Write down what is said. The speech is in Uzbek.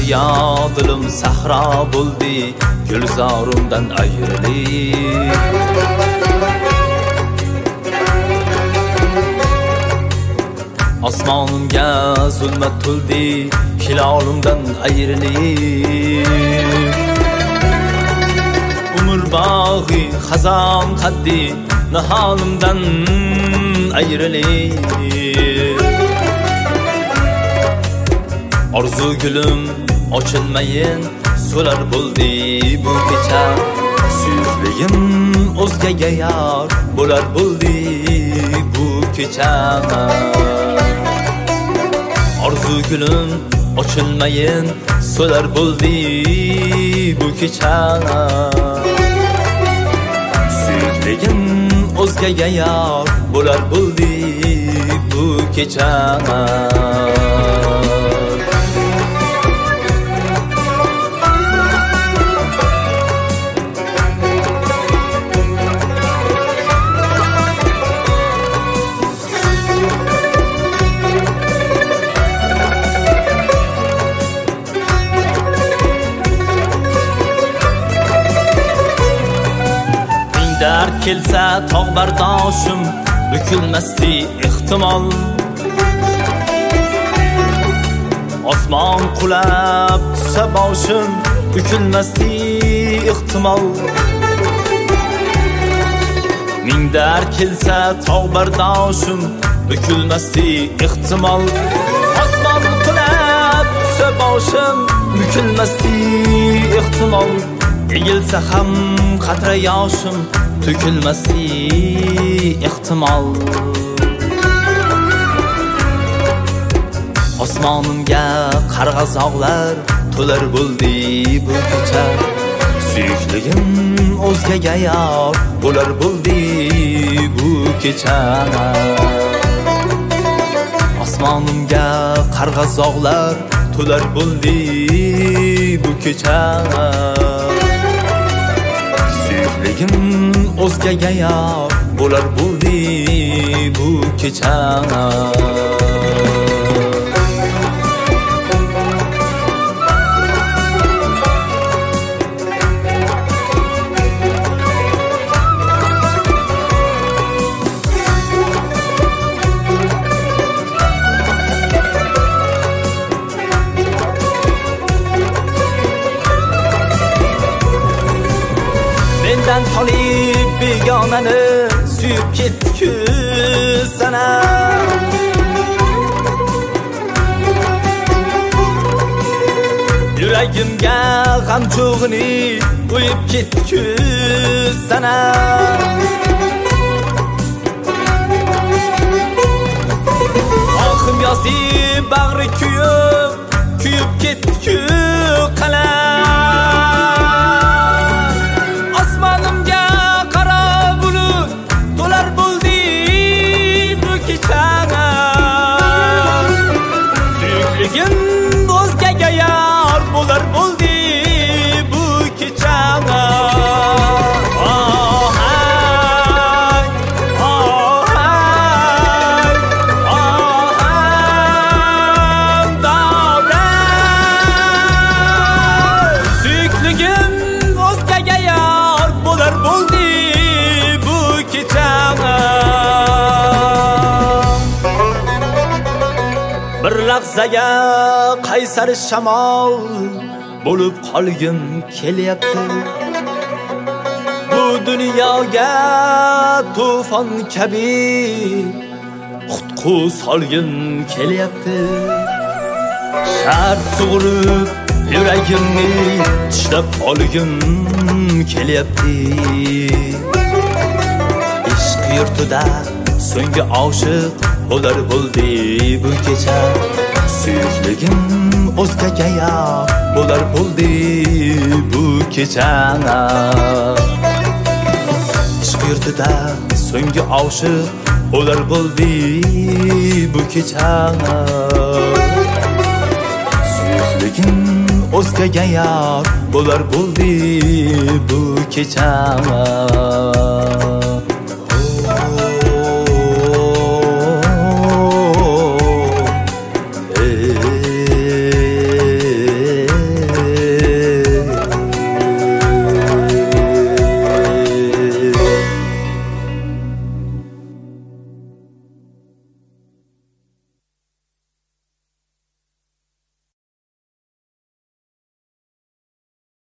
daryo dilim sahro bo'ldi gulzorumdan ayrilib. Osmonimga zulmat to'ldi hilolimdan ayrilib. Umr bog'i xazon qaddi niholimdan ayrilib. Orzu gülüm ochilmayin so'lar bo'ldi bu kecha. Suyukligim o'zgaga yor bo'lar bo'ldi bu kecha. Orzu gülüm ochilmayin so'lar bo'ldi bu kecha. Suyukligim o'zgaga yor bo'lar bo'ldi bu kecha. Dar kelsa tog' bardoshim bukilmasdi ehtimol. Osmon qulab tusa boshim bukilmasdi ehtimol. Ming dar kelsa tog' bardoshim bukilmasdi ehtimol. Osmon qulab tusa boshim bukilmasdi ehtimol. Egilsa ham qatra yoshim to'kilmasdi ehtimol. Osmonimga qarg'azoqlar to'lar bo'ldi bu kecha. Suyukligim o'zgaga yor bo'lar bo'ldi bu kecha. Osmonimga qarg'azoqlar to'lar bo'ldi bu kecha. Suyukligim o'zgaga yor bo'lar bo'ldi bu kecha. Mendan tolib begonani suyib ketdi-ku sana. Yuragimga g'am cho'g'ini qo'yib ketdi-ku sana. Oxim yosi bag'ri kuyib ketdi-ku qalam. Osmonimga qaro bulut to'lar bo'ldi bu kecha. Suyukligim o'zgaga yor bo'lar bo'ldi bu kecha. Suyukligim o'zgaga yor bo'lar bo'ldi bu kecha. Bir lahzaga qaysar shamol bo'lib qolgim kelyapti. Bu dunyoga to'fon kabi qutqu solgim kelyapti. Shart sug'urib yuragimni tishlab olgim kelyapti. Ishq yurtida so'nggi oshiq bo'lar bo'ldi bu kecha. Suyukligim o'zgaga yor bo'lar bo'ldi bu kecha. Ishq yurtida so'nggi oshiq bo'lar bo'ldi bu kecha. Suyukligim o'zgaga yor bo'lar bo'ldi bu kecha.